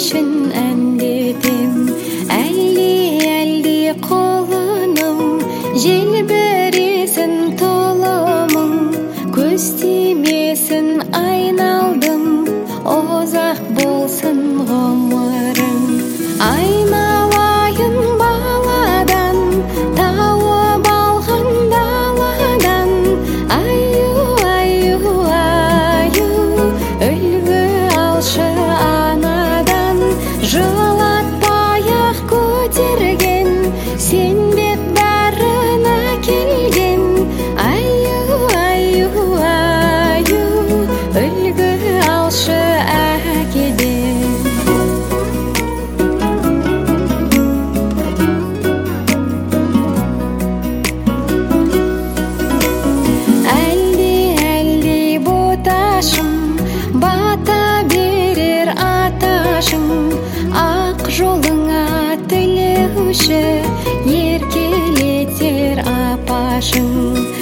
үшін әндетем. Әлди қолыным, желбіресін толымың, көз тимесін айналдым, ұзақ болсын ғұмырың. Айналайын баладан, тауып алған даладан, аю, үлгі алшы анадан. Жылатпай-ақ көтерген, сен бет бәріне келген, аю, үлгі алшы әкеден. Әлди боташым, бата берер аташым, ақ жолыңа тілеуші еркелетер апашың.